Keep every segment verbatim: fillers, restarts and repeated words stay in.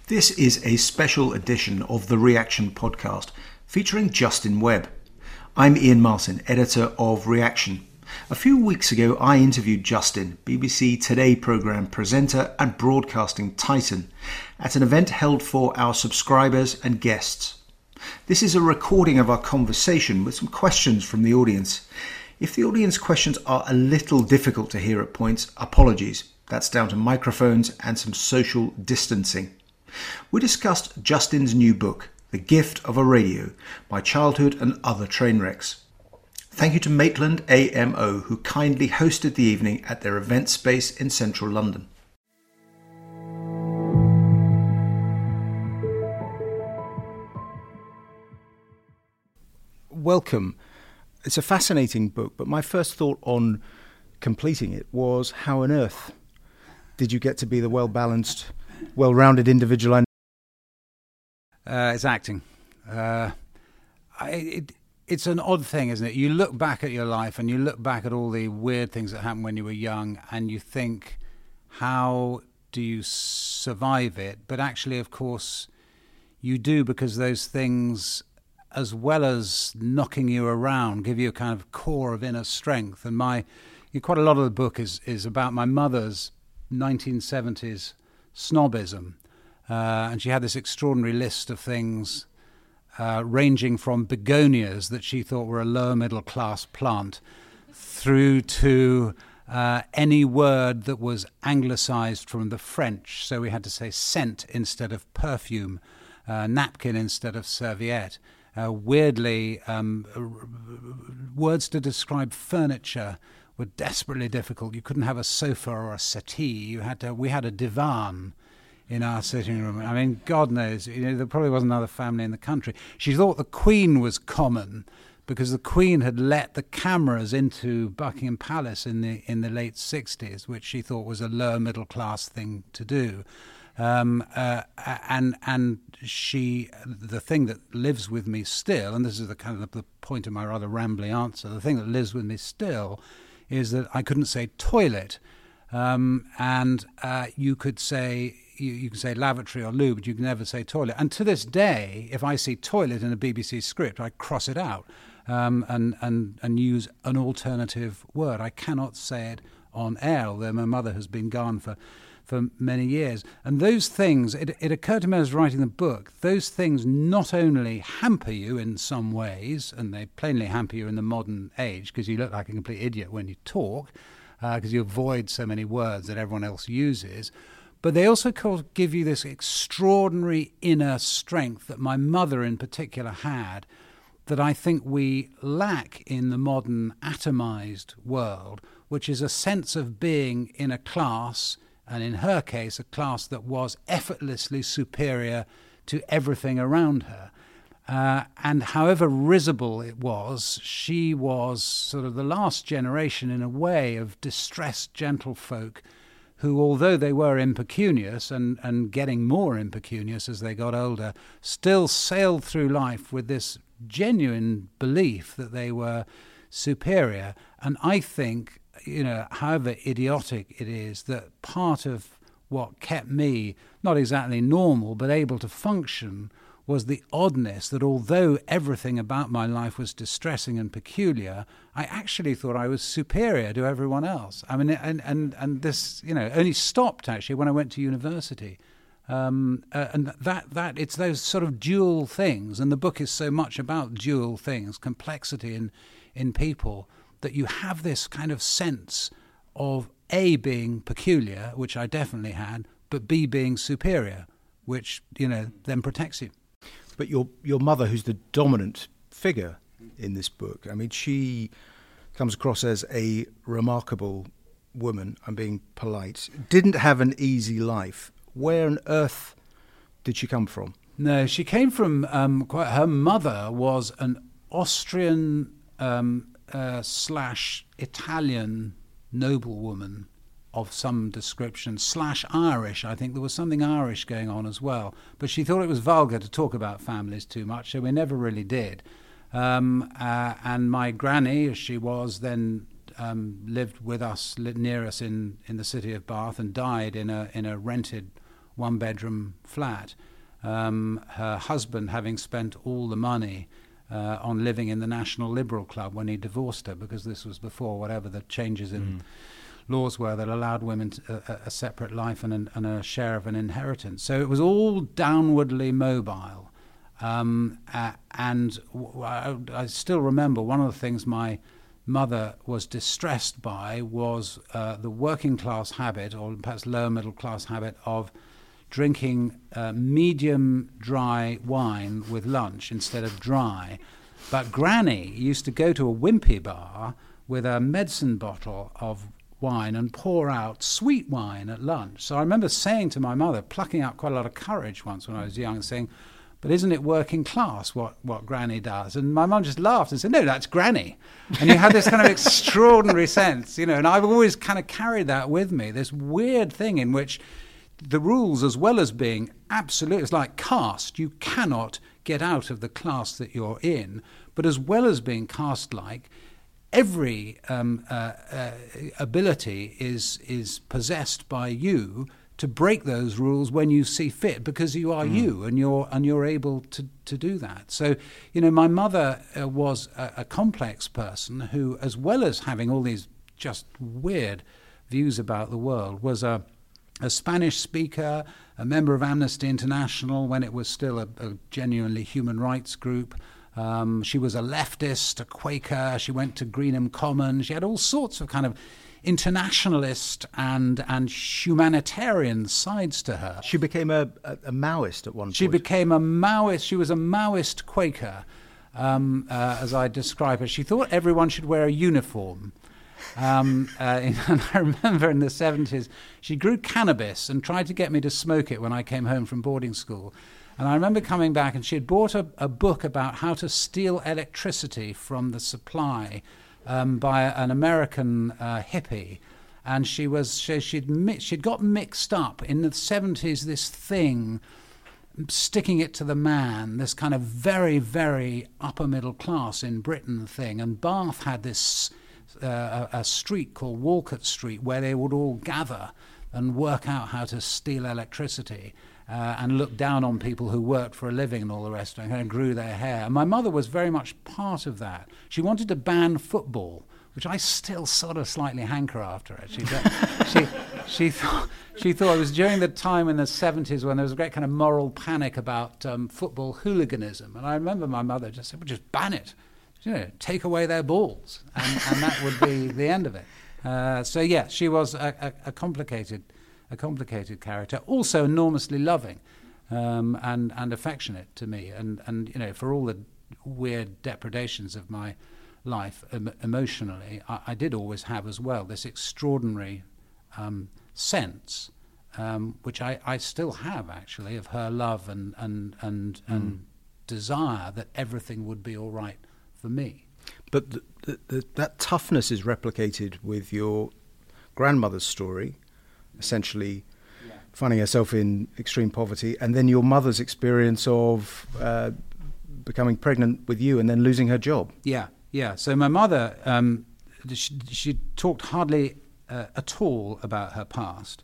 This is a special edition of the Reaction podcast featuring Justin Webb. I'm Ian Martin, editor of Reaction. A few weeks ago I interviewed Justin, B B C Today programme presenter and broadcasting titan, at an event held for our subscribers and guests. This is a recording of our conversation with some questions from the audience. If the audience questions are a little difficult to hear at points, apologies. That's down to microphones and some social distancing. We discussed Justin's new book, The Gift of a Radio, My Childhood and Other Train Wrecks. Thank you to Maitland A M O, who kindly hosted the evening at their event space in central London. Welcome. It's a fascinating book, but my first thought on completing it was, how on earth did you get to be the well-balanced, well-rounded individual I know? Uh, it's acting. Uh, I, it, it's an odd thing, isn't it? You look back at your life and you look back at all the weird things that happened when you were young and you think, how do you survive it? But actually, of course, you do, because those things, as well as knocking you around, give you a kind of core of inner strength. And my, quite a lot of the book is, is about my mother's nineteen seventies snobism. Uh, and she had this extraordinary list of things uh, ranging from begonias that she thought were a lower middle class plant through to uh, any word that was anglicised from the French. So we had to say scent instead of perfume, uh, napkin instead of serviette. Uh, weirdly, um, words to describe furniture were desperately difficult. You couldn't have a sofa or a settee. You had to. We had a divan in our sitting room. I mean, God knows, you know, there probably wasn't another family in the country. She thought the Queen was common because the Queen had let the cameras into Buckingham Palace in the in the late sixties, which she thought was a lower middle class thing to do. Um, uh, and and she, the thing that lives with me still, and this is the kind of the point of my rather rambly answer, the thing that lives with me still is that I couldn't say toilet, um, and uh, you could say you, you can say lavatory or loo, but you can never say toilet. And to this day, if I see toilet in a B B C script, I cross it out um, and and and use an alternative word. I cannot say it on air, although my mother has been gone for. for many years. And those things, it, it occurred to me as I was writing the book, those things not only hamper you in some ways, and they plainly hamper you in the modern age, because you look like a complete idiot when you talk, because uh, you avoid so many words that everyone else uses, but they also give you this extraordinary inner strength that my mother in particular had, that I think we lack in the modern atomized world, which is a sense of being in a class, and in her case, a class that was effortlessly superior to everything around her. Uh, and however risible it was, she was sort of the last generation, in a way, of distressed gentlefolk who, although they were impecunious and, and getting more impecunious as they got older, still sailed through life with this genuine belief that they were superior. And I think, you know, however idiotic it is, that part of what kept me not exactly normal but able to function was the oddness that, although everything about my life was distressing and peculiar, I actually thought I was superior to everyone else. I mean, and and, and this, you know, only stopped actually when I went to university. Um, uh, and that, that it's those sort of dual things, and the book is so much about dual things, complexity in, in people, that you have this kind of sense of A, being peculiar, which I definitely had, but B, being superior, which, you know, then protects you. But your your mother, who's the dominant figure in this book, I mean, she comes across as a remarkable woman, I'm being polite, didn't have an easy life. Where on earth did she come from? No, she came from, um, quite, her mother was an Austrian um, uh, slash Italian noblewoman of some description, slash Irish. I think there was something Irish going on as well. But she thought it was vulgar to talk about families too much, so we never really did. Um, uh, and my granny, as she was, then um, lived with us, lived near us in, in the city of Bath, and died in a in a rented one-bedroom flat. Um, her husband having spent all the money uh, on living in the National Liberal Club when he divorced her, because this was before whatever the changes in mm. laws were that allowed women to, a, a separate life and, an, and a share of an inheritance. So it was all downwardly mobile. Um, uh, and w- I, I still remember one of the things my mother was distressed by was uh, the working class habit, or perhaps lower middle class habit, of drinking uh, medium dry wine with lunch instead of dry. But Granny used to go to a wimpy bar with a medicine bottle of wine and pour out sweet wine at lunch. So I remember saying to my mother, plucking out quite a lot of courage once when I was young, saying, "But isn't it working class what, what Granny does?" And my mum just laughed and said, "No, that's Granny." And you had this kind of extraordinary sense, you know, and I've always kind of carried that with me, this weird thing in which the rules, as well as being absolute, it's like caste, you cannot get out of the class that you're in, but as well as being caste-like, every um, uh, uh, ability is is possessed by you to break those rules when you see fit, because you are mm. you, and you're and you're able to, to do that. So, you know, my mother uh, was a, a complex person who, as well as having all these just weird views about the world, was a a Spanish speaker, a member of Amnesty International when it was still a, a genuinely human rights group. Um, she was a leftist, a Quaker. She went to Greenham Common. She had all sorts of kind of internationalist and and humanitarian sides to her. She became a, a, a Maoist at one point. She became a Maoist. She was a Maoist Quaker, um, uh, as I describe her. She thought everyone should wear a uniform. Um, uh, and I remember in the seventies, she grew cannabis and tried to get me to smoke it when I came home from boarding school. And I remember coming back, and she had bought a, a book about how to steal electricity from the supply um, by an American uh, hippie. And she was she, she'd mi- she'd got mixed up in the seventies, this thing, sticking it to the man, this kind of very, very upper middle class in Britain thing. And Bath had this uh, a, a street called Walcott Street where they would all gather and work out how to steal electricity. Uh, and look down on people who worked for a living and all the rest of it, and grew their hair. And my mother was very much part of that. She wanted to ban football, which I still sort of slightly hanker after it. She, she, she, thought, she thought it was during the time in the seventies when there was a great kind of moral panic about um, football hooliganism. And I remember my mother just said, "Well, just ban it. You know, take away their balls." And, and that would be the end of it. Uh, so, yeah, she was a, a, a complicated a complicated character, also enormously loving um, and and affectionate to me, and and you know, for all the weird depredations of my life em- emotionally, I, I did always have as well this extraordinary um, sense, um, which I, I still have actually, of her love and and and, mm. and desire that everything would be all right for me. But the, the, the, that toughness is replicated with your grandmother's story, essentially yeah. finding herself in extreme poverty, and then your mother's experience of uh, becoming pregnant with you and then losing her job. Yeah, yeah. So my mother, um, she, she talked hardly uh, at all about her past.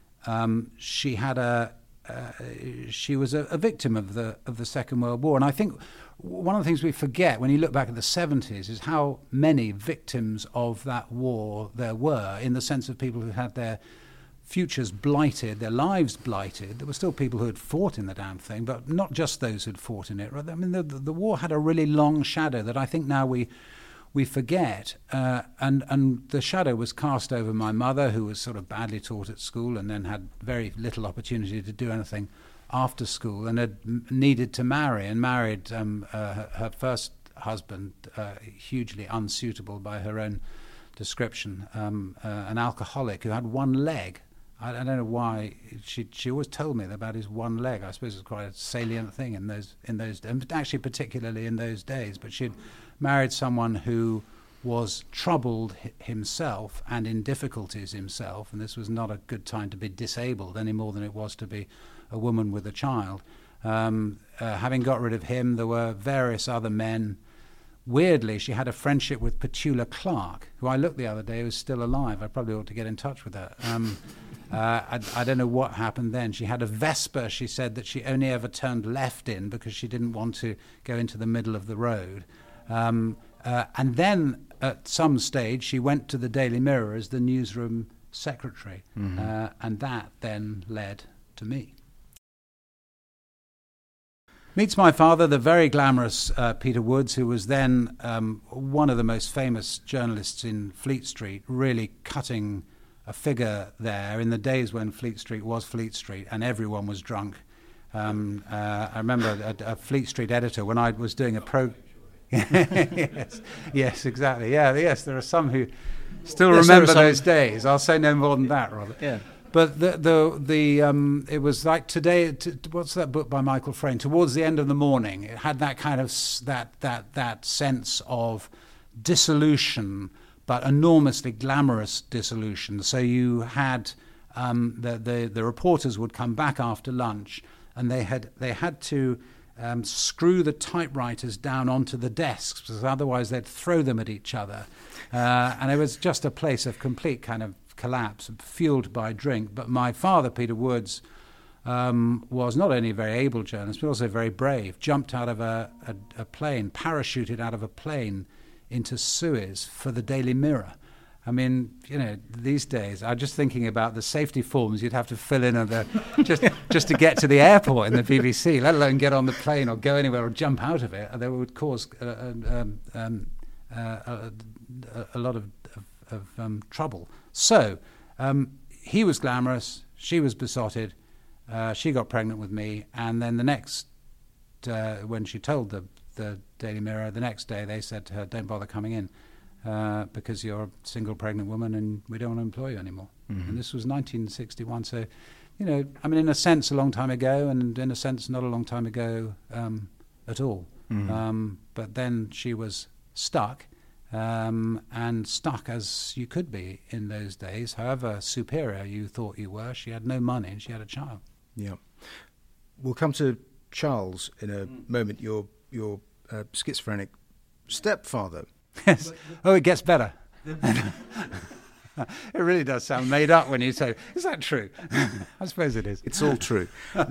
Um, she had a, uh, she was a, a victim of the of the Second World War, and I think one of the things we forget when you look back at the seventies is how many victims of that war there were, in the sense of people who had their futures blighted, their lives blighted. There were still people who had fought in the damn thing, but not just those who'd fought in it. I mean, the, the war had a really long shadow that I think now we we forget. Uh, and, and the shadow was cast over my mother, who was sort of badly taught at school and then had very little opportunity to do anything after school, and had m- needed to marry, and married um, uh, her, her first husband, uh, hugely unsuitable by her own description, um, uh, an alcoholic who had one leg. I don't know why she she always told me about his one leg. I suppose it's quite a salient thing in those in those and actually particularly in those days. But she'd married someone who was troubled himself and in difficulties himself, and this was not a good time to be disabled any more than it was to be a woman with a child. Um, uh, having got rid of him, there were various other men weirdly, she had a friendship with Petula Clark, who I looked the other day was still alive. I probably ought to get in touch with her. Um, uh, I, I don't know what happened then. She had a Vespa, she said, that she only ever turned left in because she didn't want to go into the middle of the road. Um, uh, and then at some stage, she went to the Daily Mirror as the newsroom secretary. Mm-hmm. uh, and that then led to me. Meets my father, the very glamorous uh, Peter Woods, who was then um, one of the most famous journalists in Fleet Street, really cutting a figure there in the days when Fleet Street was Fleet Street and everyone was drunk. Um, uh, I remember a, a Fleet Street editor when I was doing a pro... yes, yes, exactly. Yeah, yes, there are some who still yes, remember those days. I'll say no more than that, Robert. Yeah. But the the the um, it was like today. T- what's that book by Michael Frayn? Towards the End of the Morning, it had that kind of s- that that that sense of dissolution, but enormously glamorous dissolution. So you had um, the the the reporters would come back after lunch, and they had they had to um, screw the typewriters down onto the desks, because otherwise they'd throw them at each other, uh, and it was just a place of complete kind of collapse, fueled by drink. But my father, Peter Woods, um, was not only a very able journalist, but also very brave. Jumped out of a, a, a plane, parachuted out of a plane into Suez for the Daily Mirror. I mean, you know, these days, I'm just thinking about the safety forms you'd have to fill in the, just just to get to the airport in the B B C, let alone get on the plane or go anywhere or jump out of it. That would cause uh, um, um, uh, a, a lot of, of, of um, trouble. So um, he was glamorous, she was besotted, uh, she got pregnant with me, and then the next, uh, when she told the, the Daily Mirror, the next day they said to her, don't bother coming in uh, because you're a single pregnant woman and we don't want to employ you anymore. Mm-hmm. And this was nineteen sixty-one, so, you know, I mean, in a sense a long time ago, and in a sense not a long time ago um, at all. Mm-hmm. Um, but then she was stuck. Um, and stuck as you could be in those days, however superior you thought you were. She had no money and she had a child. Yeah. We'll come to Charles in a mm. moment, your your uh, schizophrenic stepfather. Yes. Oh, it gets better. It really does sound made up when you say, is that true? I suppose it is. It's all true.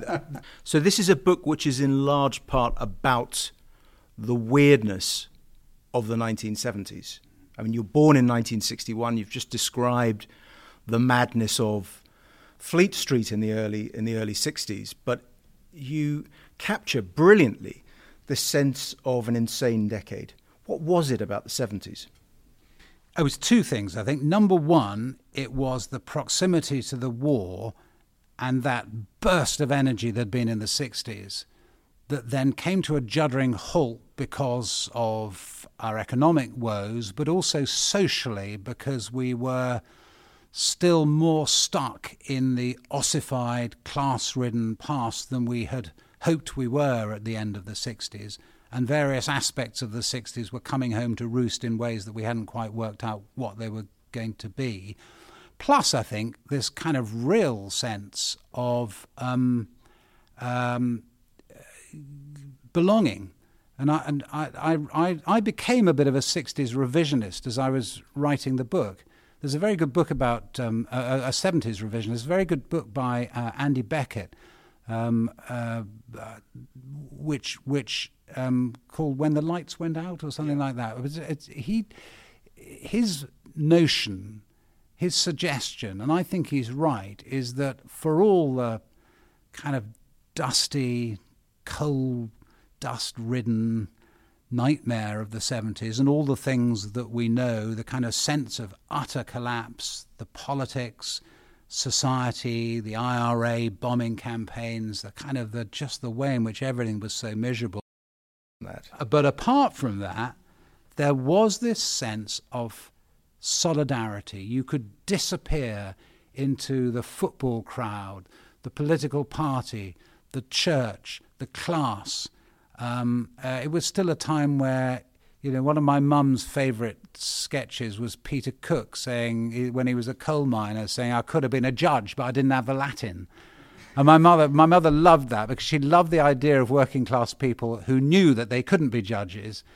So this is a book which is in large part about the weirdness of the nineteen seventies. I mean, you're born in nineteen sixty-one. You've just described the madness of Fleet Street in the early in the early sixties, but you capture brilliantly the sense of an insane decade. What was it about the seventies? It was two things, I think. Number one, it was the proximity to the war and that burst of energy that had been in the sixties that then came to a juddering halt because of our economic woes, but also socially because we were still more stuck in the ossified, class-ridden past than we had hoped we were at the end of the sixties. And various aspects of the sixties were coming home to roost in ways that we hadn't quite worked out what they were going to be. Plus, I think, this kind of real sense of um, um, belonging. And I and I, I I became a bit of a sixties revisionist as I was writing the book. There's a very good book about um, a, a seventies revisionist. There's a very good book by uh, Andy Beckett, um, uh, which which um, called "When the Lights Went Out" or something yeah. like that. It was, it's, he his notion, his suggestion, and I think he's right, is that for all the kind of dusty, cold, dust-ridden nightmare of the seventies and all the things that we know, the kind of sense of utter collapse, the politics, society, the I R A bombing campaigns, the kind of the just the way in which everything was so miserable. That. But apart from that, there was this sense of solidarity. You could disappear into the football crowd, the political party, the church, the class. Um, uh, it was still a time where, you know, one of my mum's favourite sketches was Peter Cook saying, when he was a coal miner, saying, I could have been a judge, but I didn't have the Latin. And my mother, my mother loved that because she loved the idea of working class people who knew that they couldn't be judges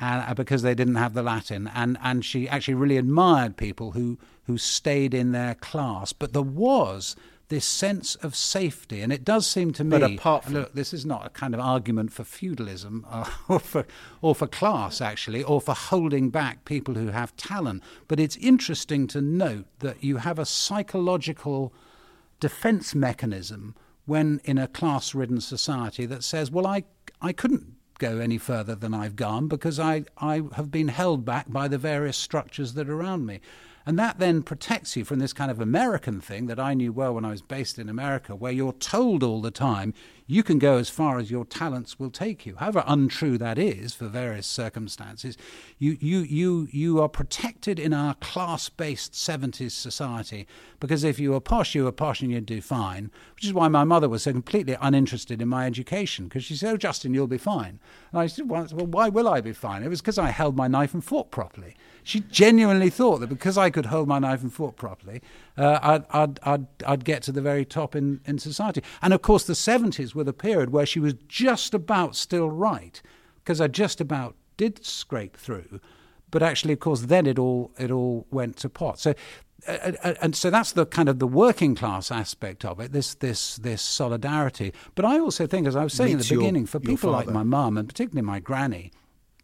and because they didn't have the Latin, and and she actually really admired people who who stayed in their class. But there was this sense of safety, and it does seem to me. But apart from, look, this is not a kind of argument for feudalism uh, or for or for class actually, or for holding back people who have talent. But it's interesting to note that you have a psychological defense mechanism when in a class-ridden society that says, well, I I couldn't go any further than I've gone because I, I have been held back by the various structures that are around me. And that then protects you from this kind of American thing that I knew well when I was based in America, where you're told all the time you can go as far as your talents will take you. However untrue that is for various circumstances, you you you you are protected in our class-based seventies society, because if you were posh, you were posh and you'd do fine, which is why my mother was so completely uninterested in my education, because she said, oh, Justin, you'll be fine. And I said, well, why will I be fine? It was because I held my knife and fork properly. She genuinely thought that because I could hold my knife and fork properly, uh, I'd, I'd, I'd, I'd get to the very top in, in society. And of course, the seventies were the period where she was just about still right, because I just about did scrape through. But actually, of course, then it all it all went to pot. So, uh, uh, and so that's the kind of the working class aspect of it. This this this solidarity. But I also think, as I was saying at the your, beginning, for people like my mum and particularly my granny,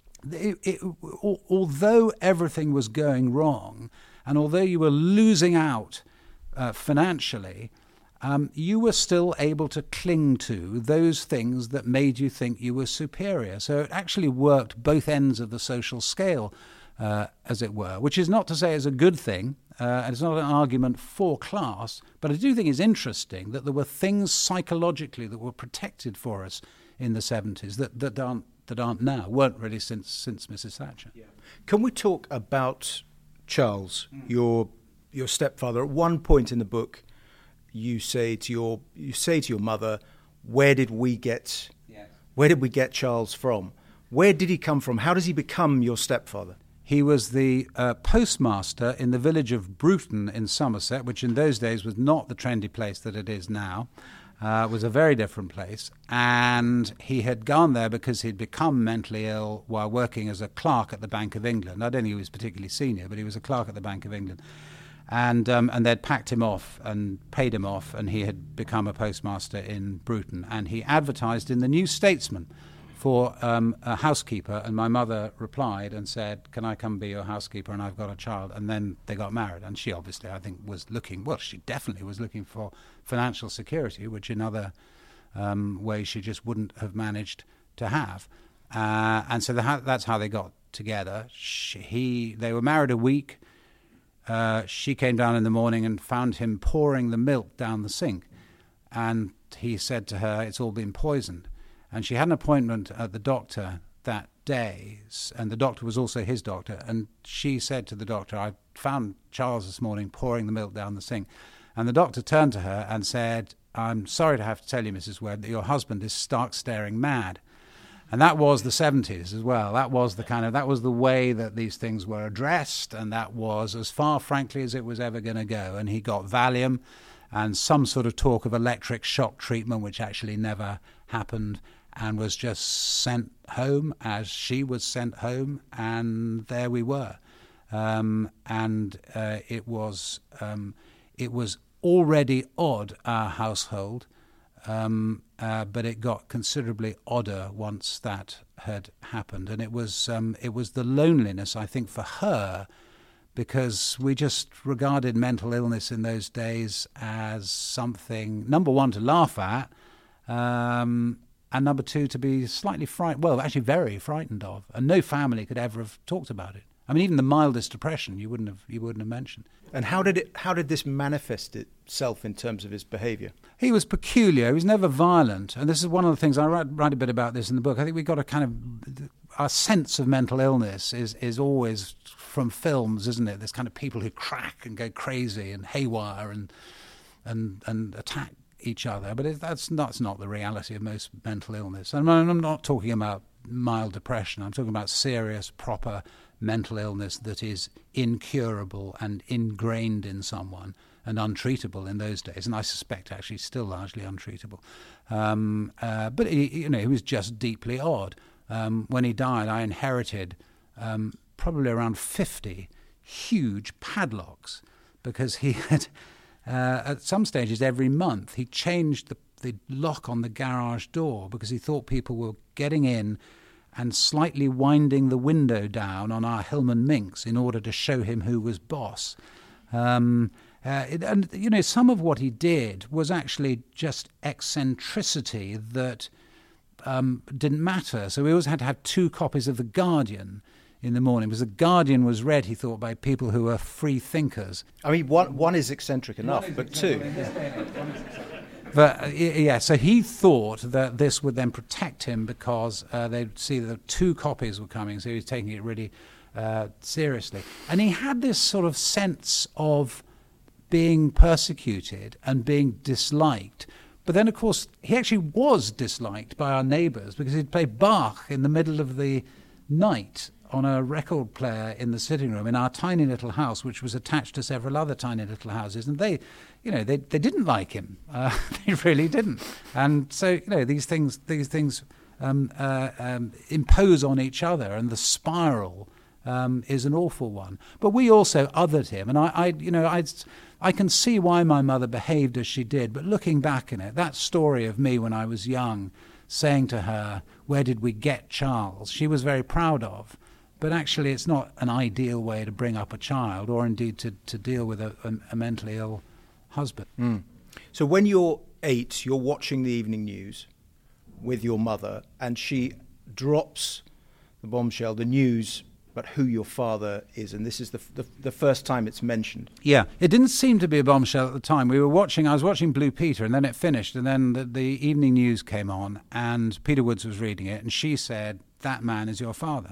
It, it, although everything was going wrong, and although you were losing out uh, financially, um, you were still able to cling to those things that made you think you were superior. So it actually worked both ends of the social scale, uh, as it were, which is not to say it's a good thing, uh, and it's not an argument for class, but I do think it's interesting that there were things psychologically that were protected for us in the seventies that, that aren't that aren't now, weren't really since since Missus Thatcher. Yeah. Can we talk about Charles, mm. your your stepfather? At one point in the book, you say to your you say to your mother, "Where did we get yes. Where did we get Charles from? Where did he come from? How does he become your stepfather?" He was the uh, postmaster in the village of Bruton in Somerset, which in those days was not the trendy place that it is now. Uh, it was a very different place, and he had gone there because he'd become mentally ill while working as a clerk at the Bank of England. I don't think he was particularly senior, but he was a clerk at the Bank of England. And um, and they'd packed him off and paid him off, and he had become a postmaster in Bruton. And he advertised in the New Statesman for um, a housekeeper, and my mother replied and said, "Can I come be your housekeeper? And I've got a child." And then they got married, and she obviously, I think, was looking, well, she definitely was looking for financial security, which in other um, ways she just wouldn't have managed to have. Uh, and so the, that's how they got together. She, he, they were married a week. Uh, she came down in the morning and found him pouring the milk down the sink. And he said to her, "It's all been poisoned." And she had an appointment at the doctor that day, and the doctor was also his doctor. And she said to the doctor, "I found Charles this morning pouring the milk down the sink." And the doctor turned to her and said, "I'm sorry to have to tell you, Missus Webb, that your husband is stark staring mad." And that was the seventies as well. That was the kind of, that was the way that these things were addressed, and that was as far, frankly, as it was ever going to go. And he got Valium and some sort of talk of electric shock treatment, which actually never happened, and was just sent home as she was sent home, and there we were. Um, and uh, it was um, it was already odd, our household, um, uh, but it got considerably odder once that had happened. And it was um, it was the loneliness, I think, for her, because we just regarded mental illness in those days as something, number one, to laugh at, um, and number two, to be slightly frightened, well, actually very frightened of. And no family could ever have talked about it. I mean, even the mildest depression, you wouldn't have you wouldn't have mentioned. And how did it? How did this manifest itself in terms of his behaviour? He was peculiar. He was never violent, and this is one of the things I write, write a bit about this in the book. I think we got a kind of our sense of mental illness is is always from films, isn't it? There's kind of people who crack and go crazy and haywire and and and attack each other, but it, that's not, that's not the reality of most mental illness. And I'm not talking about mild depression. I'm talking about serious, proper mental illness that is incurable and ingrained in someone and untreatable in those days, and I suspect actually still largely untreatable. Um, uh, but he, you know, he was just deeply odd. um, when he died, I inherited um, probably around fifty huge padlocks, because he had, uh, at some stages every month, he changed the, the lock on the garage door because he thought people were getting in and slightly winding the window down on our Hillman Minx in order to show him who was boss. Um, uh, it, and, you know, some of what he did was actually just eccentricity that um, didn't matter. So we always had to have two copies of The Guardian in the morning, because The Guardian was read, he thought, by people who were free thinkers. I mean, one, one is eccentric enough, is but eccentric two... But uh, yeah, so he thought that this would then protect him because uh, they'd see that two copies were coming, so he was taking it really uh, seriously. And he had this sort of sense of being persecuted and being disliked. But then, of course, he actually was disliked by our neighbours because he'd play Bach in the middle of the night on a record player in the sitting room in our tiny little house, which was attached to several other tiny little houses. And they, you know, they they didn't like him. Uh, they really didn't. And so, you know, these things these things um, uh, um, impose on each other, and the spiral um, is an awful one. But we also othered him, and I, I you know, I I can see why my mother behaved as she did. But looking back in it, that story of me when I was young, saying to her, "Where did we get Charles?" she was very proud of. But actually, it's not an ideal way to bring up a child, or indeed to, to deal with a, a, a mentally ill husband. Mm. So when you're eight, you're watching the evening news with your mother, and she drops the bombshell, the news, but who your father is, and this is the, the the first time it's mentioned. Yeah, it didn't seem to be a bombshell at the time. We were watching, I was watching Blue Peter, and then it finished, and then the, the evening news came on, and Peter Woods was reading it, and she said, "That man is your father."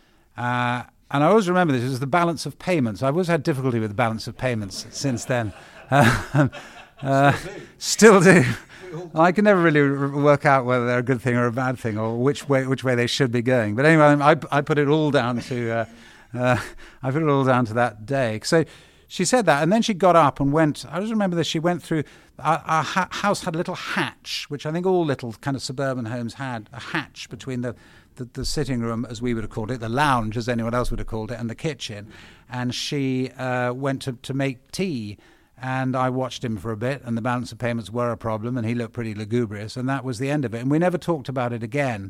Uh, and I always remember this, it was the balance of payments. I've always had difficulty with the balance of payments since then. Uh, uh, still do. Still do. I can never really r- work out whether they're a good thing or a bad thing, or which way which way they should be going. But anyway, I, I put it all down to uh, uh, I put it all down to that day. So she said that, and then she got up and went. I just remember that she went through. Our, our ha- house had a little hatch, which I think all little kind of suburban homes had, a hatch between the. The, the sitting room, as we would have called it, the lounge, as anyone else would have called it, and the kitchen. And she uh, went to, to make tea, and I watched him for a bit, and the balance of payments were a problem, and he looked pretty lugubrious, and that was the end of it. And we never talked about it again.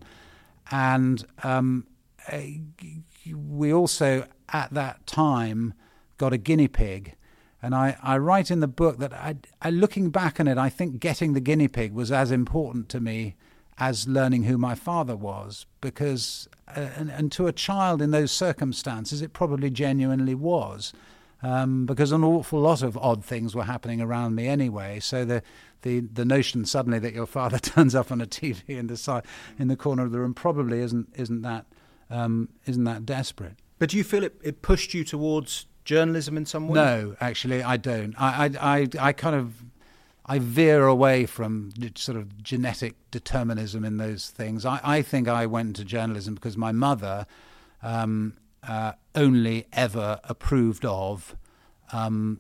And um, we also, at that time, got a guinea pig. And I, I write in the book that, I, I, looking back on it, I think getting the guinea pig was as important to me as learning who my father was, because uh, and, and to a child in those circumstances it probably genuinely was, um, because an awful lot of odd things were happening around me anyway. So the the, the notion suddenly that your father turns up on a T V in the side, in the corner of the room probably isn't isn't that um, isn't that desperate. But do you feel it, it pushed you towards journalism in some way? No, actually I don't. I I I, I kind of I veer away from sort of genetic determinism in those things. I, I think I went into journalism because my mother um, uh, only ever approved of um,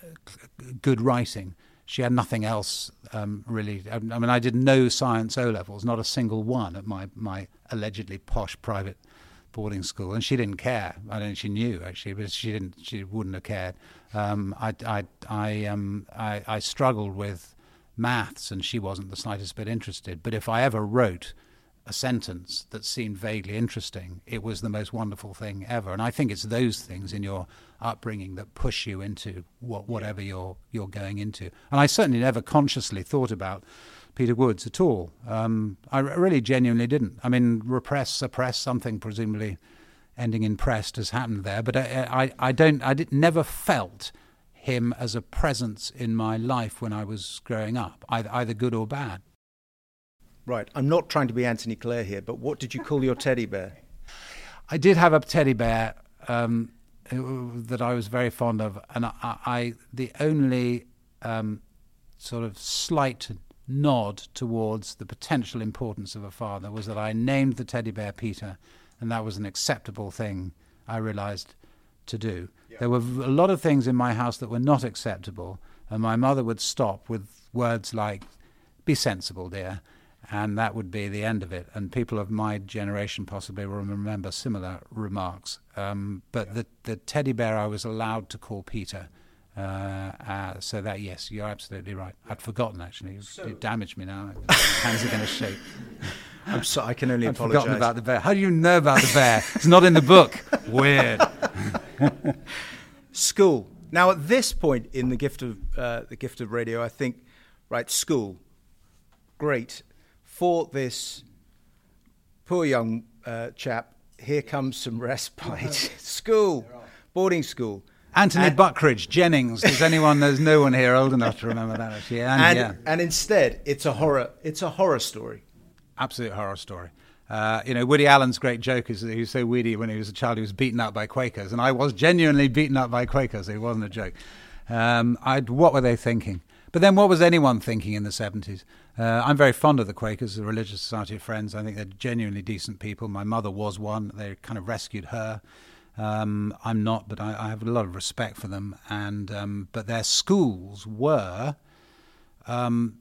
good writing. She had nothing else um, really. I mean, I did no science O-levels, not a single one at my, my allegedly posh private boarding school, and she didn't care. I don't think she knew actually, but she didn't. She wouldn't have cared. Um, I, I, I, um, I, I struggled with maths, and she wasn't the slightest bit interested. But if I ever wrote a sentence that seemed vaguely interesting, it was the most wonderful thing ever. And I think it's those things in your upbringing that push you into what, whatever you're you're going into. And I certainly never consciously thought about Peter Woods at all. Um, I really genuinely didn't. I mean, repress, suppress, something presumably ending in pressed has happened there. But I, I, I don't. I did, never felt him as a presence in my life when I was growing up, either, either good or bad. Right. I'm not trying to be Anthony Clare here, but what did you call your teddy bear? I did have a teddy bear um, that I was very fond of, and I, I the only um, sort of slight nod towards the potential importance of a father was that I named the teddy bear Peter, and that was an acceptable thing, I realized, to do. Yeah. There were a lot of things in my house that were not acceptable, and my mother would stop with words like, "Be sensible, dear," and that would be the end of it. And people of my generation possibly will remember similar remarks. Um, but yeah. the, the teddy bear I was allowed to call Peter. Uh, uh, so that, yes, you're absolutely right. I'd forgotten, actually. So, it damaged me now. My hands are going to shake. I'm sorry, I can only I'd apologise. forgotten about the bear. How do you know about the bear? It's not in the book. Weird. School. Now, at this point in the gift of uh, the gift of radio, I think, right, school, great. For this poor young uh, chap, here comes some respite. School, boarding school. Anthony and, Buckridge, Jennings. Does anyone? There's no one here old enough to remember that. Actually, and, and, yeah. and instead, it's a horror. It's a horror story. Absolute horror story. Uh, you know, Woody Allen's great joke is that he was so weedy when he was a child, he was beaten up by Quakers, and I was genuinely beaten up by Quakers. It wasn't a joke. Um, I'd, what were they thinking? But then, what was anyone thinking in the seventies? Uh, I'm very fond of the Quakers, the Religious Society of Friends. I think they're genuinely decent people. My mother was one. They kind of rescued her. Um, I'm not, but I, I have a lot of respect for them. And um, but their schools were um,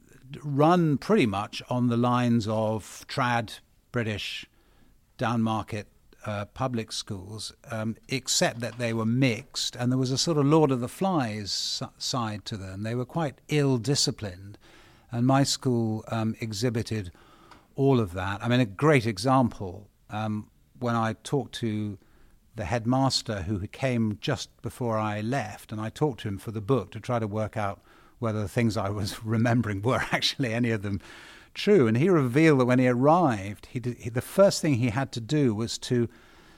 run pretty much on the lines of trad British downmarket uh, public schools, um, except that they were mixed, and there was a sort of Lord of the Flies side to them. They were quite ill-disciplined, and my school um, exhibited all of that. I mean, a great example, um, when I talked to the headmaster who came just before I left, and I talked to him for the book to try to work out whether the things I was remembering were actually any of them true. And he revealed that when he arrived, he, did, he the first thing he had to do was to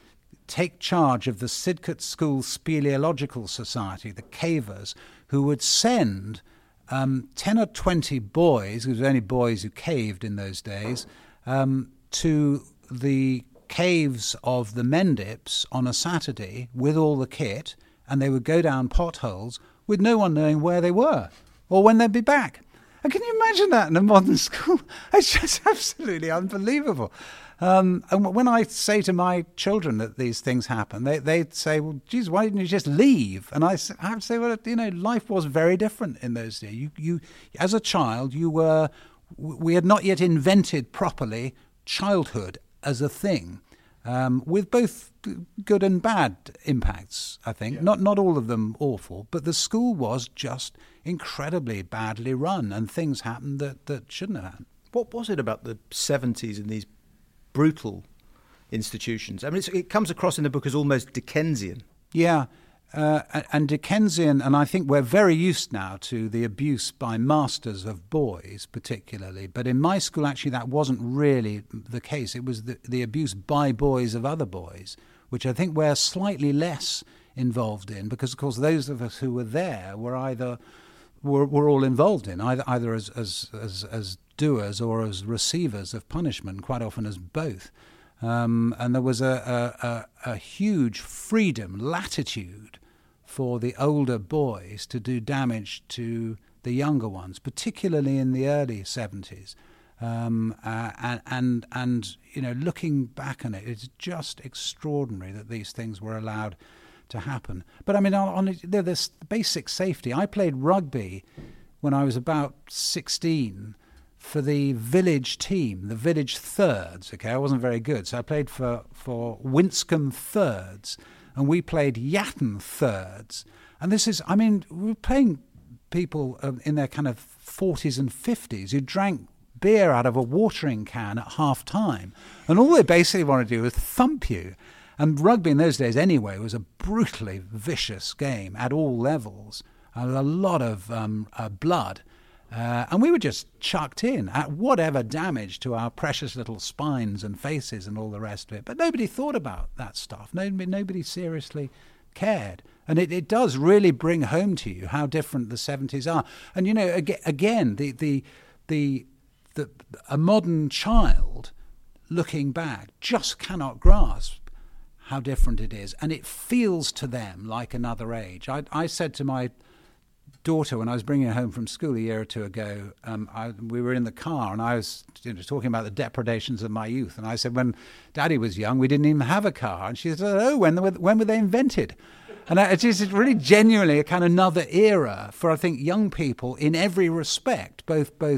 take charge of the Sidcutt School Speleological Society, the cavers, who would send um, ten or twenty boys, because there were only boys who caved in those days, um, to the caves of the Mendips on a Saturday with all the kit, and they would go down potholes with no one knowing where they were or when they'd be back. And can you imagine that in a modern school? It's just absolutely unbelievable. Um, and when I say to my children that these things happen, they they say, "Well, geez, why didn't you just leave?" And I, I have to say, well, you know, life was very different in those days. You, you, as a child, you were. We had not yet invented properly childhood as a thing, um, with both good and bad impacts, I think. Yeah. Not not all of them awful, but the school was just incredibly badly run, and things happened that, that shouldn't have happened. What was it about the seventies and these brutal institutions? I mean, it's, it comes across in the book as almost Dickensian. Yeah, uh, and Dickensian, and I think we're very used now to the abuse by masters of boys particularly, but in my school actually that wasn't really the case. It was the, the abuse by boys of other boys, which I think we're slightly less involved in, because of course those of us who were there were either were, were all involved in, either either as, as, as, as doers or as receivers of punishment, quite often as both. Um, and there was a, a, a, a huge freedom, latitude for the older boys to do damage to the younger ones, particularly in the early seventies. Um, uh, and, and, and, you know, looking back on it, it's just extraordinary that these things were allowed to happen. But, I mean, on, on this basic safety, I played rugby when I was about sixteen for the village team, the village thirds, okay? I wasn't very good, so I played for, for Winscombe thirds, and we played Yatton thirds. And this is, I mean, we were playing people um, in their kind of forties and fifties who drank beer out of a watering can at half time, and all they basically wanted to do was thump you. And rugby in those days anyway was a brutally vicious game at all levels, and a lot of um, uh, blood. Uh, and we were just chucked in at whatever damage to our precious little spines and faces and all the rest of it. But nobody thought about that stuff. Nobody, nobody seriously cared. And it, it does really bring home to you how different the seventies are. And, you know, again, the the the, the a modern child looking back just cannot grasp how different it is. And it feels to them like another age. I, I said to my daughter, when I was bringing her home from school a year or two ago, um, I, we were in the car, and I was you know, talking about the depredations of my youth. And I said, when Daddy was young, we didn't even have a car. And she said, oh, when were, when were they invented? And I, it's just really genuinely a kind of another era for, I think, young people in every respect, both both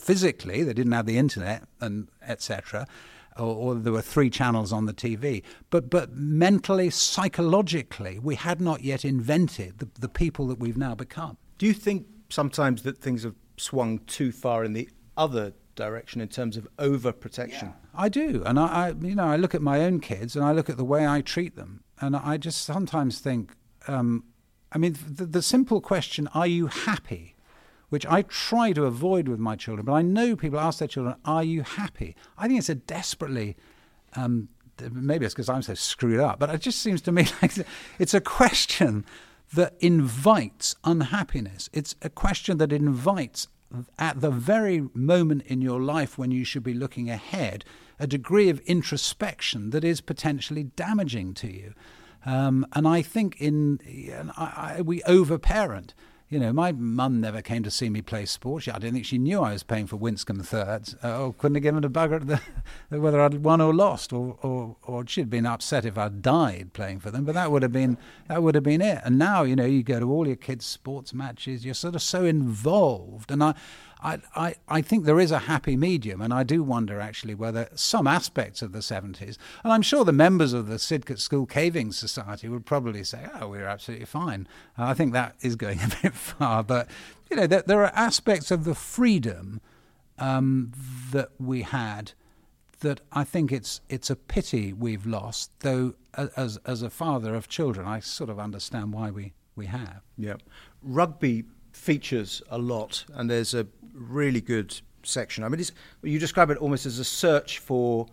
physically, they didn't have the internet and et cetera, or, or there were three channels on the T V. But but mentally, psychologically, we had not yet invented the, the people that we've now become. Do you think sometimes that things have swung too far in the other direction in terms of overprotection? Yeah. I do, and I, I, you know, I look at my own kids and I look at the way I treat them, and I just sometimes think, um, I mean, the, the simple question, "Are you happy?" which I try to avoid with my children, but I know people ask their children, "Are you happy?" I think it's a desperately, um, maybe it's because I'm so screwed up, but it just seems to me like it's a question that invites unhappiness. It's a question that invites, at the very moment in your life when you should be looking ahead, a degree of introspection that is potentially damaging to you. Um, and I think in I, I, we overparent. You know, my mum never came to see me play sports. I don't think she knew I was playing for Winscombe Thirds. Uh, or couldn't have given a bugger the, whether I'd won or lost, or, or or she'd been upset if I died playing for them. But that would have been that would have been it. And now, you know, you go to all your kids' sports matches. You're sort of so involved. And I, I, I, I think there is a happy medium. And I do wonder actually whether some aspects of the seventies, and I'm sure the members of the Sidcutt School Caving Society would probably say, "Oh, we're absolutely fine." Uh, I think that is going a bit far, but you know, there, there are aspects of the freedom um, that we had that I think it's it's a pity we've lost. Though, as as a father of children, I sort of understand why we, we have. Yeah, rugby features a lot, and there's a really good section. I mean, it's, you describe it almost as a search for,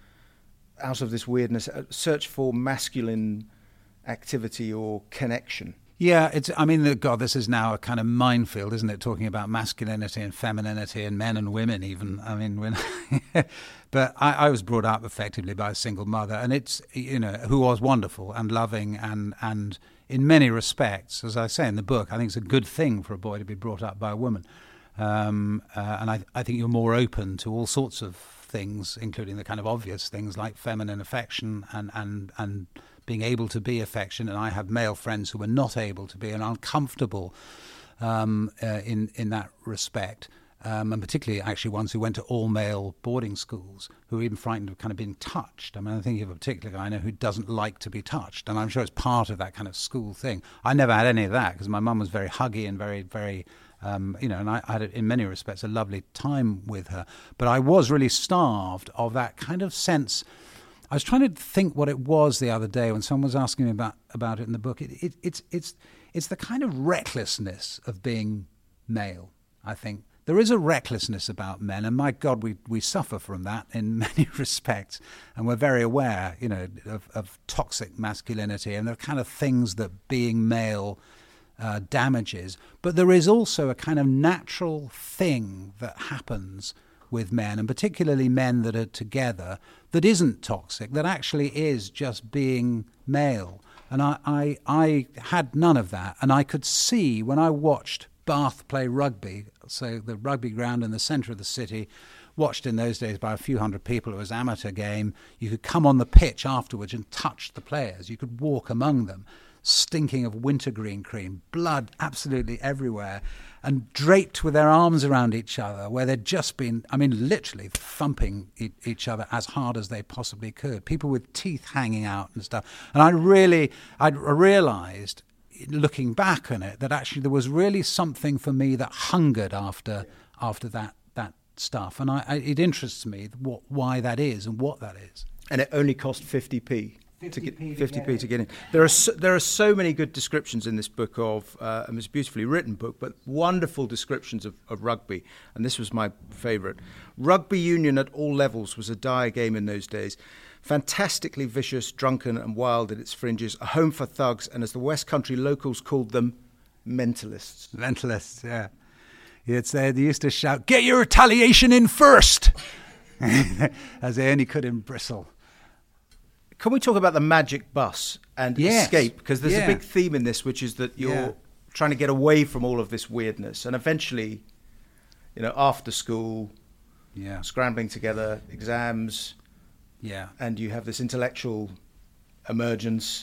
out of this weirdness, a search for masculine activity or connection. Yeah, it's. I mean, God, this is now a kind of minefield, isn't it? Talking about masculinity and femininity and men and women, even. I mean, when, but I, I was brought up effectively by a single mother, and it's, you know, who was wonderful and loving, and and in many respects, as I say in the book, I think it's a good thing for a boy to be brought up by a woman, um, uh, and I, I think you're more open to all sorts of things, including the kind of obvious things like feminine affection and and and. being able to be affectionate. And I have male friends who were not able to be and uncomfortable um, uh, in in that respect, um, and particularly actually ones who went to all-male boarding schools who were even frightened of kind of being touched. I mean, I think of a particular guy I know who doesn't like to be touched, and I'm sure it's part of that kind of school thing. I never had any of that because my mum was very huggy and very, very, um, you know, and I, I had, in many respects, a lovely time with her. But I was really starved of that kind of sense. I was trying to think what it was the other day when someone was asking me about, about it in the book. It, it, it's it's it's the kind of recklessness of being male, I think. There is a recklessness about men, and my God, we, we suffer from that in many respects. And we're very aware, you know, of, of toxic masculinity and the kind of things that being male uh, damages. But there is also a kind of natural thing that happens with men, and particularly men that are together, that isn't toxic, that actually is just being male. And I, I, I had none of that. And I could see when I watched Bath play rugby, so the rugby ground in the centre of the city, watched in those days by a few hundred people, it was an amateur game, you could come on the pitch afterwards and touch the players, you could walk among them, stinking of wintergreen cream, blood absolutely everywhere, and draped with their arms around each other, where they'd just been, I mean, literally thumping e- each other as hard as they possibly could. People with teeth hanging out and stuff. And I really, I realised, looking back on it, that actually there was really something for me that hungered after yeah. after that that stuff. And I, I, it interests me what, why that is and what that is. And it only cost fifty p. fifty p to get, fifty p to get in. There are so, there are so many good descriptions in this book of, uh, and it's a beautifully written book, but wonderful descriptions of, of rugby. And this was my favourite. Rugby union at all levels was a dire game in those days. Fantastically vicious, drunken and wild at its fringes, a home for thugs, and as the West Country locals called them, mentalists. Mentalists, yeah. It's, uh, they used to shout, "Get your retaliation in first!" as they only could in Bristol. Can we talk about the magic bus and yes. escape? Because there's yeah. a big theme in this, which is that you're yeah. trying to get away from all of this weirdness. And eventually, you know, after school, yeah. scrambling together, exams, yeah, and you have this intellectual emergence,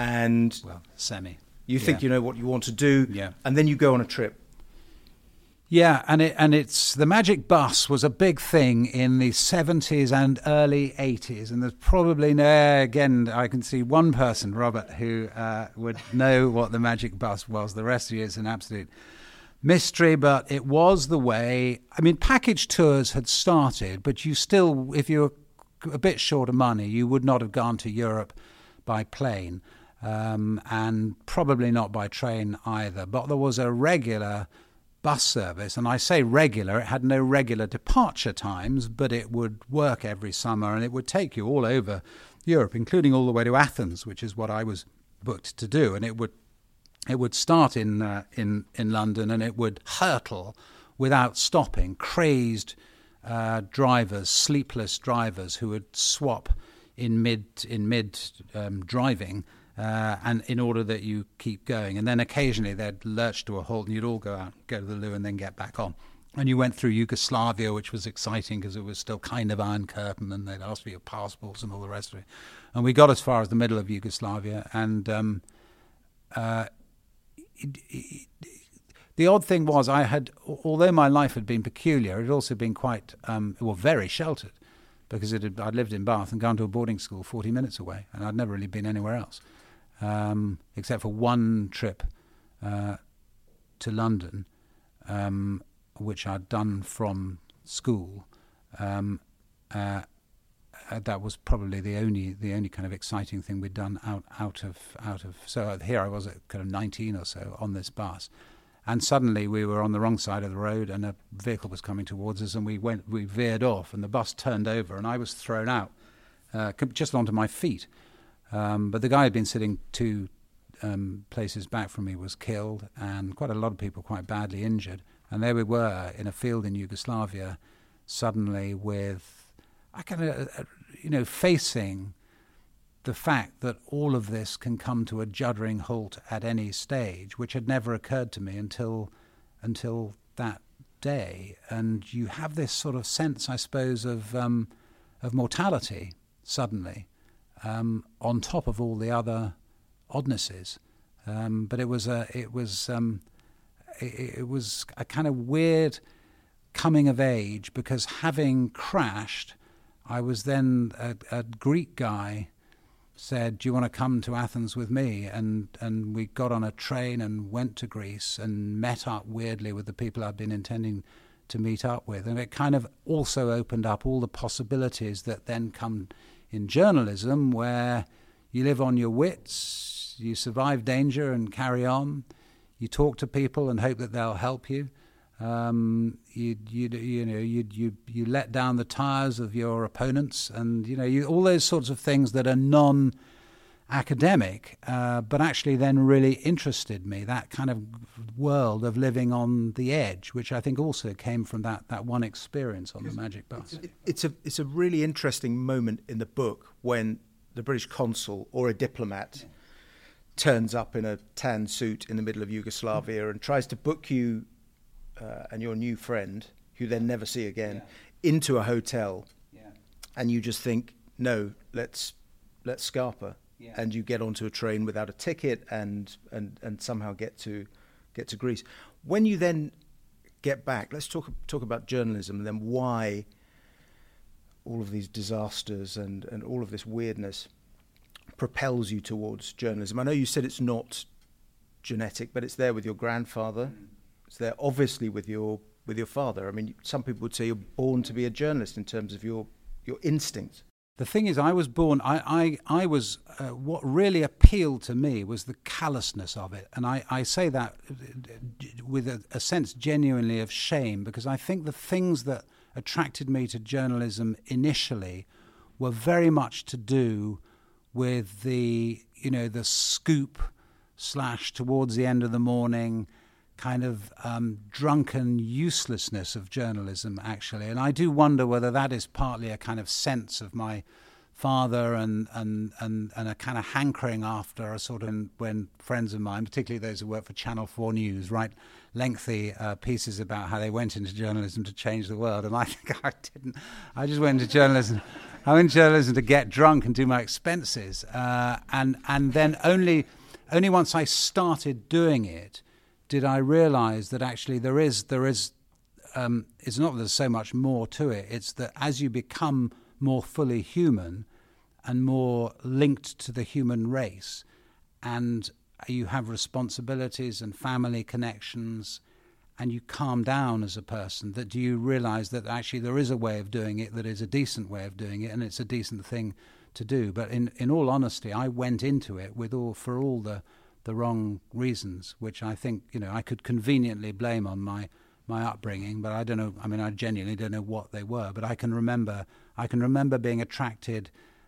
and well, semi. You think yeah. you know what you want to do, yeah. and then you go on a trip. Yeah, and it and it's the Magic Bus was a big thing in the seventies and early eighties, and there's probably no again I can see one person, Robert, who uh, would know what the Magic Bus was. The rest of you, it's an absolute mystery, but it was the way. I mean, package tours had started, but you still, if you were a bit short of money, you would not have gone to Europe by plane, um, and probably not by train either. But there was a regular bus service, and I say regular, it had no regular departure times, but it would work every summer, and it would take you all over Europe, including all the way to Athens, which is what I was booked to do. And it would it would start in uh, in in London, and it would hurtle without stopping. Crazed uh, drivers, sleepless drivers, who would swap in mid in mid um, driving. Uh, and in order that you keep going. And then occasionally they'd lurch to a halt and you'd all go out, go to the loo and then get back on. And you went through Yugoslavia, which was exciting because it was still kind of Iron Curtain, and they'd ask for your passports and all the rest of it. And we got as far as the middle of Yugoslavia. And um, uh, it, it, the odd thing was I had, although my life had been peculiar, it had also been quite, um, well, very sheltered, because it had, I'd lived in Bath and gone to a boarding school forty minutes away, and I'd never really been anywhere else. Um, except for one trip uh, to London, um, which I'd done from school. Um, uh, that was probably the only the only kind of exciting thing we'd done out out of out of. So here I was at kind of nineteen or so on this bus, and suddenly we were on the wrong side of the road, and a vehicle was coming towards us, and we went we veered off, and the bus turned over, and I was thrown out uh, just onto my feet. Um, but the guy who had been sitting two um, places back from me was killed, and quite a lot of people quite badly injured. And there we were in a field in Yugoslavia, suddenly with, I kind of, uh, you know, facing the fact that all of this can come to a juddering halt at any stage, which had never occurred to me until until that day. And you have this sort of sense, I suppose, of um, of mortality suddenly. Um, on top of all the other oddnesses, um, but it was a it was um, it, it was a kind of weird coming of age, because having crashed, I was then a, a Greek guy said, "Do you want to come to Athens with me?" And and we got on a train and went to Greece and met up weirdly with the people I'd been intending to meet up with, and it kind of also opened up all the possibilities that then come in journalism, where you live on your wits, you survive danger and carry on, you talk to people and hope that they'll help you, um, you you you know you you you let down the tires of your opponents, and you know you, all those sorts of things that are non-academic, uh, but actually then really interested me. That kind of world of living on the edge, which I think also came from that, that one experience on the Magic Bus. It, it's a it's a really interesting moment in the book when the British consul or a diplomat yeah. turns up in a tan suit in the middle of Yugoslavia and tries to book you uh, and your new friend, who you then never see again, yeah. into a hotel, yeah. and you just think, no, let's let's scarper, yeah. and you get onto a train without a ticket and and and somehow get to. get to Greece. When you then get back, let's talk talk about journalism and then why all of these disasters and, and all of this weirdness propels you towards journalism. I know you said it's not genetic, but it's there with your grandfather. Mm. It's there obviously with your with your father. I mean, some people would say you're born to be a journalist in terms of your, your instinct. The thing is, I was born, I, I, I was, uh, what really appealed to me was the callousness of it. And I, I say that with a, a sense genuinely of shame, because I think the things that attracted me to journalism initially were very much to do with the, you know, the scoop slash towards the end of the morning kind of um, drunken uselessness of journalism, actually. And I do wonder whether that is partly a kind of sense of my father and and, and, and a kind of hankering after a sort of, when friends of mine, particularly those who work for Channel four News, write lengthy uh, pieces about how they went into journalism to change the world. And I think I didn't. I just went into journalism. I went into journalism to get drunk and do my expenses. Uh, and and then only only once I started doing it did I realise that actually there is there is um, it's not that there's so much more to it. It's that as you become more fully human and more linked to the human race, and you have responsibilities and family connections, and you calm down as a person, that you realize that actually there is a way of doing it that is a decent way of doing it, and it's a decent thing to do. But in, in all honesty, I went into it with all for all the, the wrong reasons, which I think, you know, I could conveniently blame on my, my upbringing, but I don't know, I mean, I genuinely don't know what they were, but I can remember, I can remember being attracted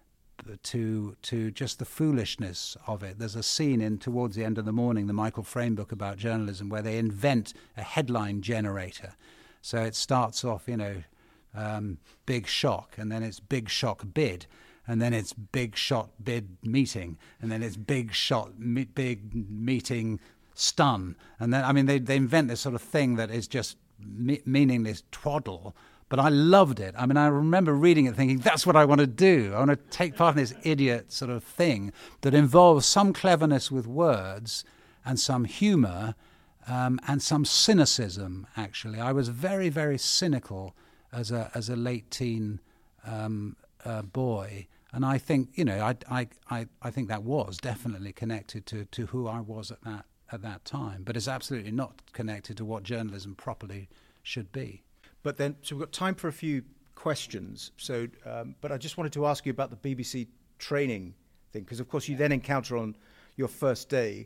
to to just the foolishness of it. There's a scene in Towards the End of the Morning, the Michael Frayn book about journalism, where they invent a headline generator. So it starts off, you know, um, big shock, and then it's big shock bid, and then it's big shot bid meeting, and then it's big shot me- big meeting stun. And then, I mean, they, they invent this sort of thing that is just me- meaningless twaddle. But I loved it. I mean, I remember reading it thinking, that's what I want to do. I want to take part in this idiot sort of thing that involves some cleverness with words and some humour um, and some cynicism, actually. I was very, very cynical as a as a late teen um, uh, boy. And I think, you know, I, I, I, I think that was definitely connected to, to who I was at that at that time. But it's absolutely not connected to what journalism properly should be. But then, so we've got time for a few questions. So, um, but I just wanted to ask you about the B B C training thing, because of course you then encounter on your first day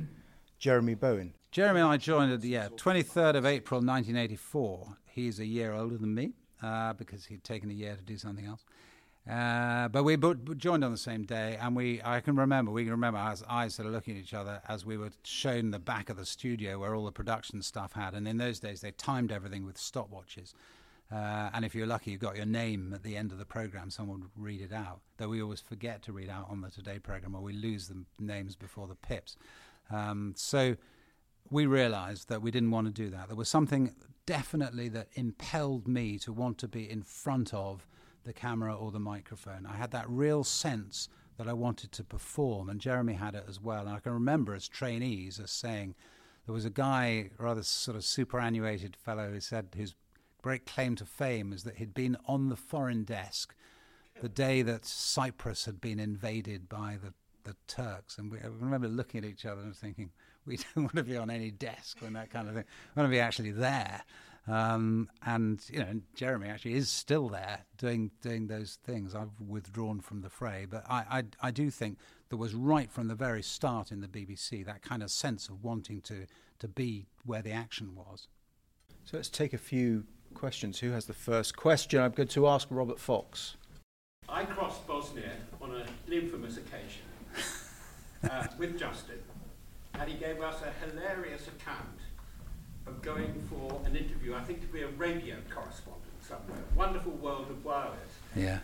Jeremy Bowen. Jeremy and I joined at the yeah, twenty-third of April nineteen eighty-four. He's a year older than me uh, because he'd taken a year to do something else. Uh, but we both joined on the same day, and we I can remember, we can remember our eyes sort of looking at each other as we were shown the back of the studio where all the production stuff had. And in those days, they timed everything with stopwatches. Uh, and if you're lucky, you got your name at the end of the programme, someone would read it out. Though we always forget to read out on the Today programme, or we lose the names before the pips. Um, so we realised that we didn't want to do that. There was something definitely that impelled me to want to be in front of the camera or the microphone. I had that real sense that I wanted to perform, and Jeremy had it as well. And I can remember as trainees as saying, there was a guy, rather sort of superannuated fellow, who said his great claim to fame is that he'd been on the foreign desk the day that Cyprus had been invaded by the, the Turks. And we, I remember looking at each other and thinking, we don't want to be on any desk when that kind of thing. We want to be actually there. Um, and, you know, Jeremy actually is still there doing doing those things. I've withdrawn from the fray. But I, I, I do think there was right from the very start in the B B C that kind of sense of wanting to, to be where the action was. So let's take a few questions. Who has the first question? I'm going to ask Robert Fox. I crossed Bosnia on an infamous occasion uh, with Justin, and he gave us a hilarious account of going for an interview, I think to be a radio correspondent somewhere. Wonderful world of wireless. Yeah.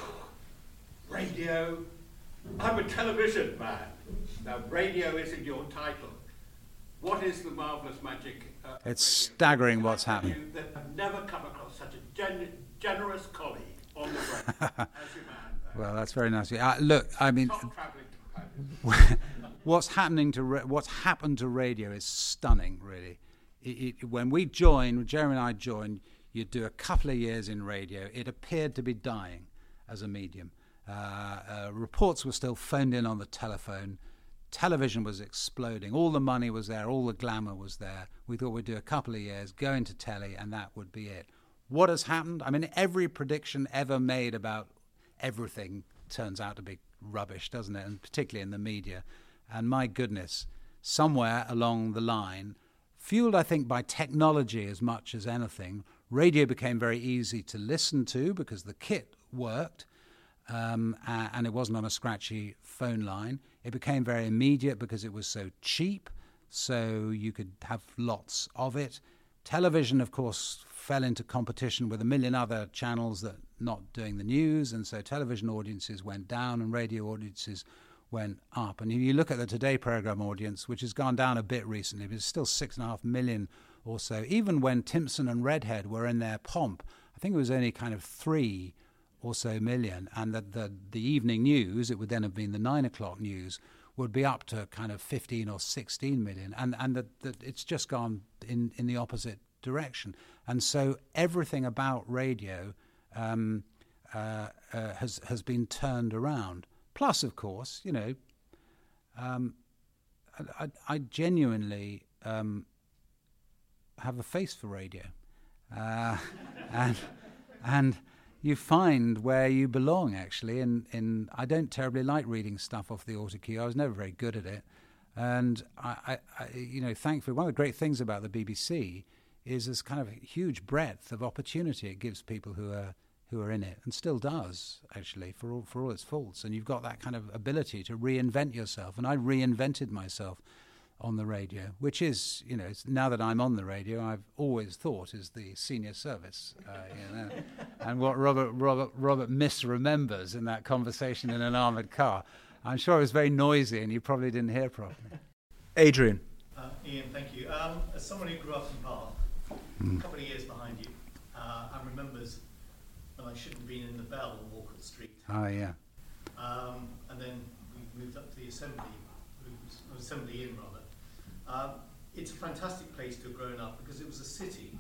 Radio. I'm a television man. Now, radio is in your title. What is the marvellous magic? Uh, it's radio? staggering what's happening. That I've never come across such a gen- generous colleague on the brain as your man. Uh, Well, that's very nice. Uh, look, I mean, top travelling companion. what's happening to ra- what's happened to radio is stunning, really. It, it, when we joined, when Jeremy and I joined, you'd do a couple of years in radio. It appeared to be dying as a medium. Uh, uh, reports were still phoned in on the telephone. Television was exploding. All the money was there. All the glamour was there. We thought we'd do a couple of years, go into telly, and that would be it. What has happened? I mean, every prediction ever made about everything turns out to be rubbish, doesn't it? And particularly in the media. And my goodness, somewhere along the line, fueled, I think, by technology as much as anything, radio became very easy to listen to because the kit worked, um, and it wasn't on a scratchy phone line. It became very immediate because it was so cheap, so you could have lots of it. Television, of course, fell into competition with a million other channels that not doing the news, and so television audiences went down and radio audiences went up. And if you look at the Today programme audience, which has gone down a bit recently, but it's still six and a half million or so. Even when Timpson and Redhead were in their pomp, I think it was only kind of three or so million. And the, the, the evening news, it would then have been the nine o'clock news, would be up to kind of fifteen or sixteen million. And and the, the, it's just gone in, in the opposite direction. And so everything about radio um, uh, uh, has has been turned around. Plus, of course, you know, um, I, I genuinely um, have a face for radio, uh, and and you find where you belong. Actually, in in I don't terribly like reading stuff off the autocue. I was never very good at it. And I, I, I, you know, thankfully, one of the great things about the B B C is this kind of huge breadth of opportunity it gives people who are who are in it, and still does, actually, for all for all its faults. And you've got that kind of ability to reinvent yourself. And I reinvented myself on the radio, which is, you know, now that I'm on the radio, I've always thought is the senior service, uh, you know, and what Robert Robert Robert misremembers in that conversation in an armoured car. I'm sure it was very noisy and you probably didn't hear properly. Adrian. Uh, Ian, thank you. Um, as someone who grew up in Bath, Mm. a couple of years behind you, uh, and remembers when I shouldn't have been in the Bell on Walcott Street. Oh, yeah. Um, and then we moved up to the Assembly, Assembly Inn rather. Um, it's a fantastic place to have grown up because it was a city,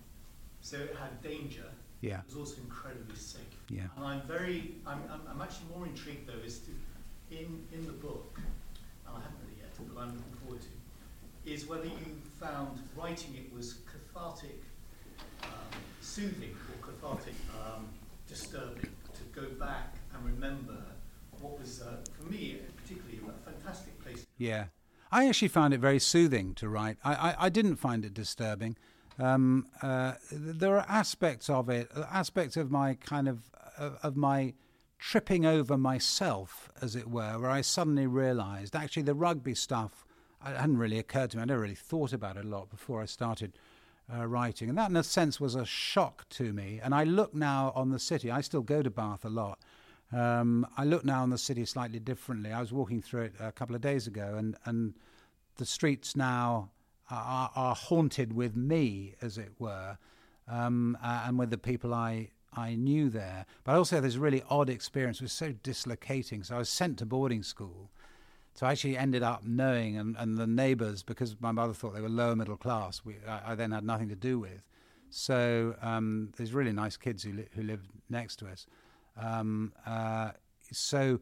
so it had danger. Yeah. It was also incredibly safe. Yeah. And I'm very, I'm, I'm, I'm actually more intrigued though as to, in, in the book, and I haven't read it yet, but I'm looking forward to, is whether you found writing it was cathartic, um, soothing, or cathartic, um, disturbing, to go back and remember what was, uh, for me, particularly a fantastic place. Yeah. I actually found it very soothing to write. I, I, I didn't find it disturbing. Um, uh, there are aspects of it, aspects of my kind of, uh, of my tripping over myself, as it were, where I suddenly realised, actually the rugby stuff it hadn't really occurred to me. I never really thought about it a lot before I started uh, writing. And that, in a sense, was a shock to me. And I look now on the city. I still go to Bath a lot. Um, I look now on the city slightly differently. I was walking through it a couple of days ago, and, and the streets now are, are haunted with me, as it were, um, uh, and with the people I, I knew there. But I also had this really odd experience. It was so dislocating. So I was sent to boarding school. So I actually ended up knowing, and, and the neighbours, because my mother thought they were lower middle class, we, I, I then had nothing to do with. So um, there's really nice kids who, li- who lived next to us. Um, uh, so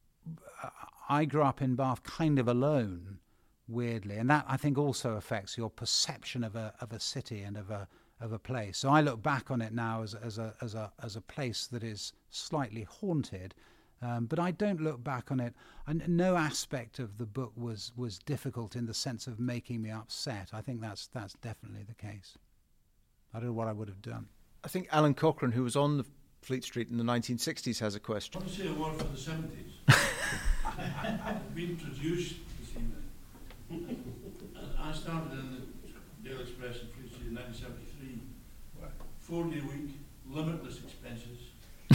I grew up in Bath kind of alone, weirdly, and that I think also affects your perception of a of a city and of a of a place. So I look back on it now as as a as a as a place that is slightly haunted, um, but I don't look back on it. And no aspect of the book was was difficult in the sense of making me upset. I think that's that's definitely the case. I don't know what I would have done. I think Alan Cochrane, who was on the Fleet Street in the nineteen sixties, has a question. I want to say a word for the seventies. We introduced this evening. I started in the Daily Express in Fleet Street in nineteen seventy-three. Four-day week, limitless expenses,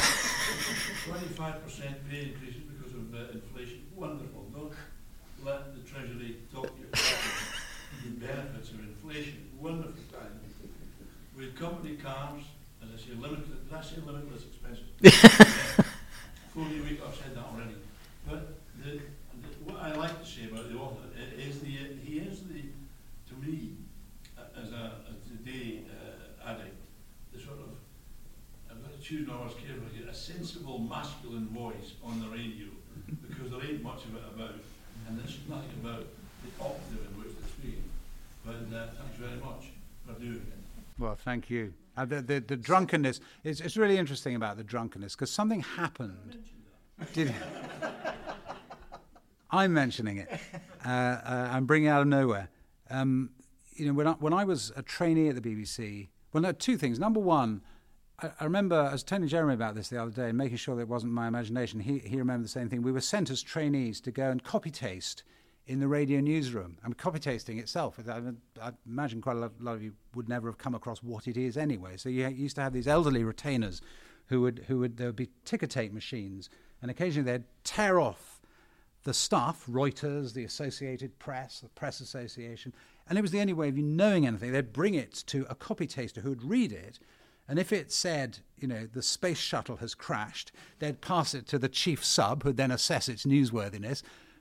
twenty-five percent pay increases because of uh, inflation. Wonderful. Don't let the Treasury talk you about the benefits of inflation. Wonderful time. We had company cars. As I say, limitless, did I say limitless expenses? Forty a week, I've said that already. But the, the, what I like to say about the author is the he is the, to me, uh, as a, a today uh, addict, the sort of, I've got to choose my words carefully, a sensible masculine voice on the radio, because there ain't much of it about, and there's nothing about the octave in which they're speaking. But uh, thanks very much for doing it. Well, thank you. Uh, the, the the drunkenness, it's, it's really interesting about the drunkenness, because something happened. Did, I'm mentioning it. Uh, uh, I'm bringing it out of nowhere. Um, you know, when I, when I was a trainee at the B B C, well, no, two things. Number one, I, I remember I was telling Jeremy about this the other day, and making sure that it wasn't my imagination. He, he remembered the same thing. We were sent as trainees to go and copy taste in the radio newsroom. I mean, copy tasting itself, I, I imagine quite a lot, a lot of you would never have come across what it is anyway. So you used to have these elderly retainers who would, who would, there would be ticker tape machines, and occasionally they'd tear off the stuff, Reuters, the Associated Press, the Press Association, and it was the only way of you knowing anything. They'd bring it to a copy taster who would read it, and if it said, you know, the space shuttle has crashed, they'd pass it to the chief sub, who'd then assess its newsworthiness.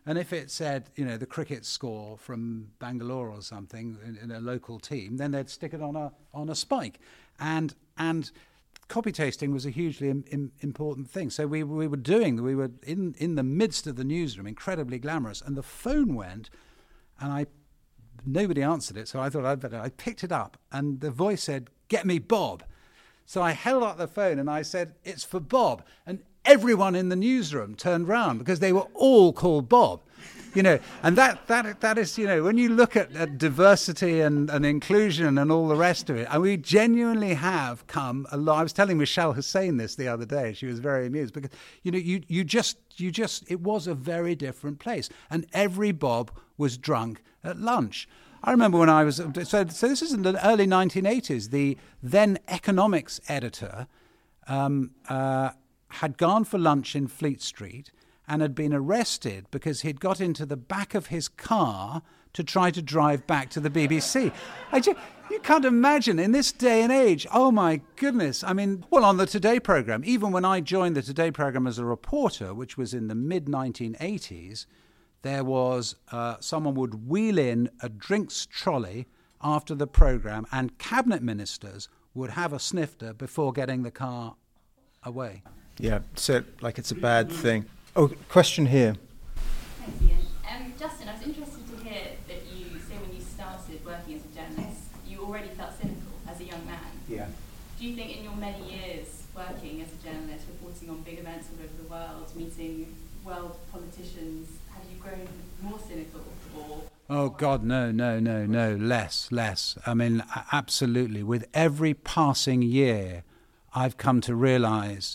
And if it said, you know, the cricket score from Bangalore or something in, in a local team, then they'd stick it on a on a spike. And and copy tasting was a hugely im, im, important thing. So we we were doing, we were in, in the midst of the newsroom, incredibly glamorous, and the phone went, and I nobody answered it, so I thought I'd better. I picked it up, and the voice said, "Get me Bob." So I held up the phone and I said, "It's for Bob." And everyone in the newsroom turned round because they were all called Bob. You know, and that that that is, you know, when you look at, at diversity and, and inclusion and all the rest of it, and we genuinely have come a lot. I was telling Michelle Hussein this the other day. She was very amused because, you know, you you just you just it was a very different place, and every Bob was drunk at lunch. I remember when I was so so this is in the early nineteen eighties. The then economics editor um, uh, had gone for lunch in Fleet Street and had been arrested because he'd got into the back of his car to try to drive back to the B B C. I just, you can't imagine in this day and age, oh my goodness. I mean, well, on the Today programme, even when I joined the Today programme as a reporter, which was in the mid nineteen eighties, there was, uh, someone would wheel in a drinks trolley after the programme and cabinet ministers would have a snifter before getting the car away. Yeah, so like it's a bad thing. Oh, question here. Thanks, Ian. Um, Justin, I was interested to hear that you say when you started working as a journalist, you already felt cynical as a young man. Yeah. Do you think in your many years working as a journalist, reporting on big events all over the world, meeting world politicians, have you grown more cynical or... Oh, God, no, no, no, no, less, less. I mean, absolutely. With every passing year, I've come to realise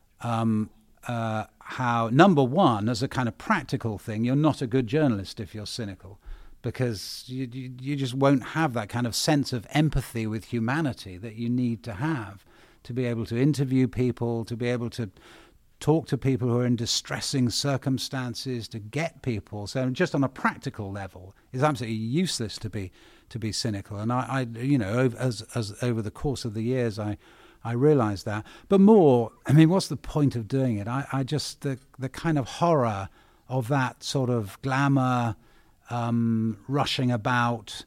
um, uh, how, number one, as a kind of practical thing, you're not a good journalist if you're cynical, because you, you, you just won't have that kind of sense of empathy with humanity that you need to have to be able to interview people, to be able to talk to people who are in distressing circumstances, to get people. So just on a practical level, it's absolutely useless to be to be cynical. And I, I you know, as as over the course of the years, I I realised that. But more, I mean, what's the point of doing it? I, I just the the kind of horror of that sort of glamour, um, rushing about,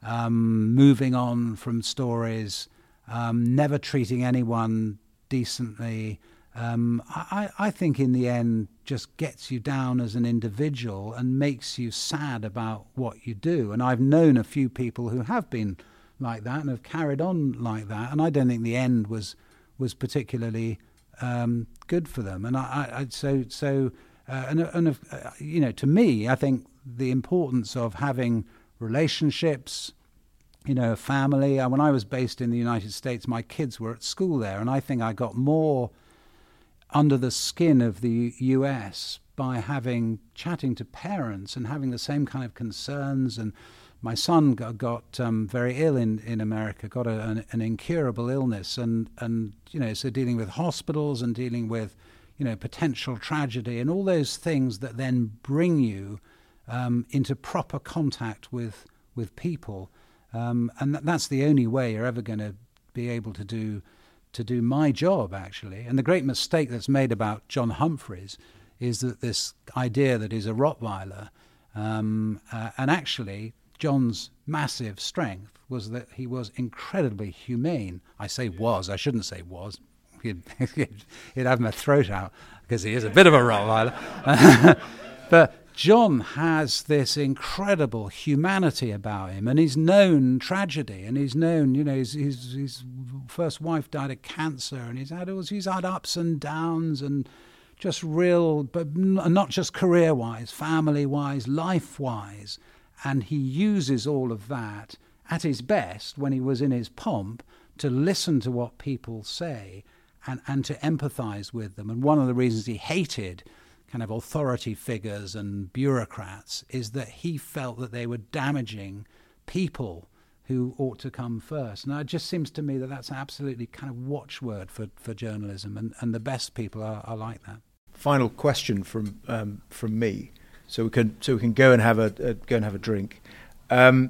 um, moving on from stories, um, never treating anyone decently. Um, I, I think in the end just gets you down as an individual and makes you sad about what you do. And I've known a few people who have been like that and have carried on like that, and I don't think the end was was particularly um, good for them. And I, I so so uh, and, and uh, you know, to me, I think the importance of having relationships, you know, a family. When I was based in the United States, my kids were at school there, and I think I got more under the skin of the U S by having chatting to parents and having the same kind of concerns. And my son got, got um, very ill in, in America, got a, an, an incurable illness, and, and you know, so dealing with hospitals and dealing with, you know, potential tragedy and all those things that then bring you um, into proper contact with with people, um, and th- that's the only way you're ever going to be able to do. to do my job, actually. And the great mistake that's made about John Humphreys is that this idea that he's a Rottweiler, um, uh, and actually John's massive strength was that he was incredibly humane. I say was, I shouldn't say was. He'd, he'd have my throat out because he is a bit of a Rottweiler. But John has this incredible humanity about him, and he's known tragedy, and he's known, you know, his, his, his first wife died of cancer, and he's had he's had ups and downs, and just real, but not just career-wise, family-wise, life-wise, and he uses all of that at his best when he was in his pomp to listen to what people say and, and to empathise with them. And one of the reasons he hated kind of authority figures and bureaucrats is that he felt that they were damaging people who ought to come first. And it just seems to me that that's absolutely kind of watchword for, for journalism, and, and the best people are, are like that. Final question from um, from me, so we can so we can go and have a, a go and have a drink. Um,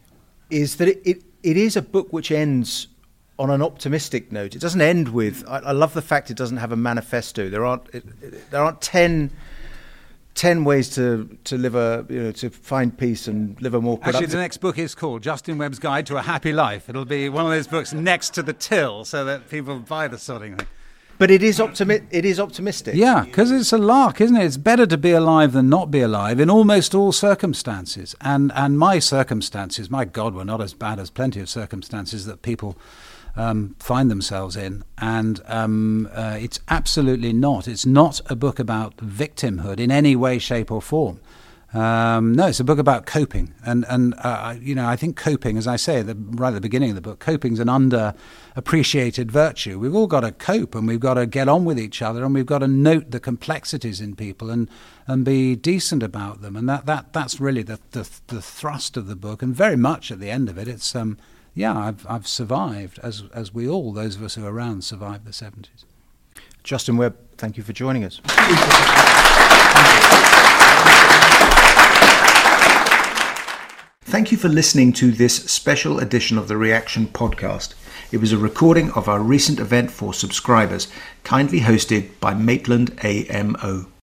is that it, it it is a book which ends on an optimistic note. It doesn't end with. I, I love the fact it doesn't have a manifesto. There aren't. It, it, there aren't ten ten ways to, to live a, you know, to find peace and live a more productive... Actually, the next book is called Justin Webb's Guide to a Happy Life. It'll be one of those books next to the till so that people buy the sort of thing. But it is optimi- It is optimistic. Yeah, because it's a lark, isn't it? It's better to be alive than not be alive in almost all circumstances. And and my circumstances, my God, were not as bad as plenty of circumstances that people um, find themselves in. And um, uh, it's absolutely not. It's not a book about victimhood in any way, shape or form. Um, no, it's a book about coping, and and uh, you know, I think coping, as I say at the, right at the beginning of the book, coping's an underappreciated virtue. We've all got to cope, and we've got to get on with each other, and we've got to note the complexities in people and and be decent about them, and that, that that's really the, the the thrust of the book, and very much at the end of it, it's um yeah, I've I've survived as as we all, those of us who are around, survived the seventies. Justin Webb, thank you for joining us. Thank you for listening to this special edition of the Reaction podcast. It was a recording of our recent event for subscribers, kindly hosted by Maitland A M O.